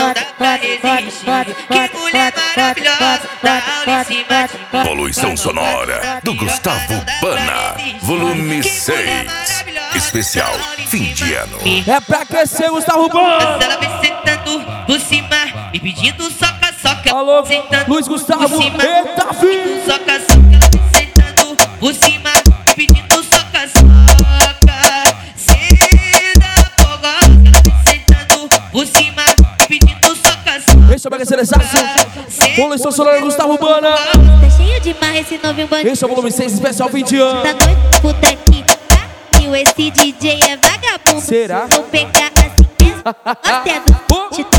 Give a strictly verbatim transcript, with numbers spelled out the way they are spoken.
dá pra resistir. Que mulher maravilhosa, dá aula em cima de mim. Poluição sonora do Gustavo Bana, volume seis. Especial fim de ano. É pra aquecer, Gustavo Bana. Ela vem sentando por cima, me pedindo soca, soca. Alô, sentando Luiz Gustavo, por cima, eita, filho. soca, soca. Ela vem sentando por cima, me pedindo soca, soca. Ceda fogosa. Ela vem sentando por cima, me pedindo soca, soca. Esse é o Bagaceiro Exato. Poluição sonora do Gustavo Bana. Tá cheio de marra esse novinho bandido. Esse é o volume seis, especial fim de ano. Da noite, puta que pariu. Esse D J é vagabundo. Será? Vou pegar assim mesmo. Até do